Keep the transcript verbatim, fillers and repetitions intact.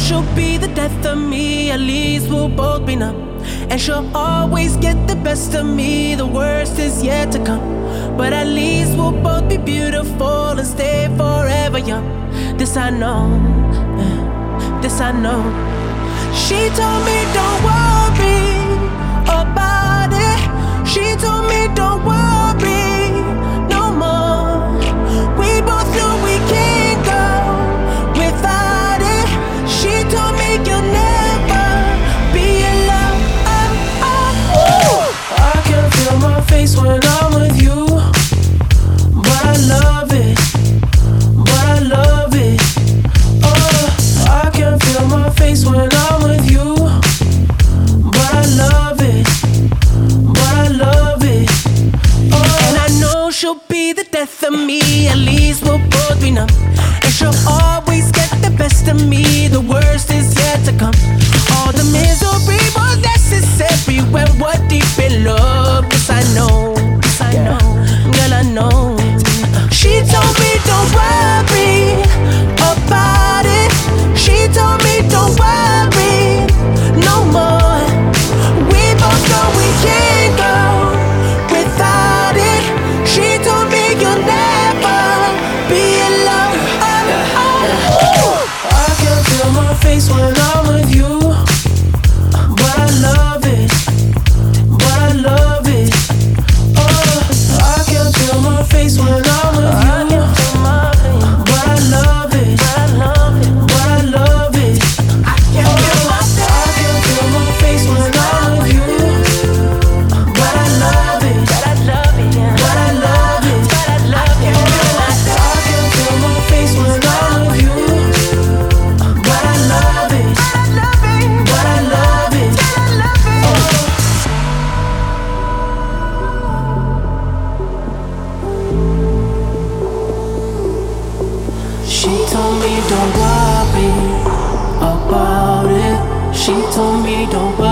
she'll be the death of me, at least we'll both be numb. And she'll always get the best of me, the worst is yet to come. But at least we'll both be beautiful and stay forever young. This I know, yeah, this I know. She told me don't worry about it. She told me don't worry no more. We both know we can't go without it. She told me you'll never be alone. Oh, oh, oh. I can feel my face when I'm with you, but I love it, but I love it. Oh, I can feel my face when I'm with you, but I love it, but I love it. Oh, and I know she'll be the death of me, at least we'll both be numb. And she'll always get the best of me, the worst is yet to come. All the misery was necessary when we're deep in love. Yes, I know, yes, I know, girl, I know. She told me don't worry about it. She told me don't worry no more. We both know we can't go without it. She told me you'll never be alone. Oh, oh, oh. I can feel my face when I'm with you, but I love it, but I love it. Oh, I can feel my face when I'm with you, but I love it, but I love it. I can feel my I can feel my face when I'm with you, but I love it, but I love it, but I love it, but I love it. I can feel my face when I'm with you, but I love it, but I love it. Oh. She told me don't worry about it. She told me don't worry.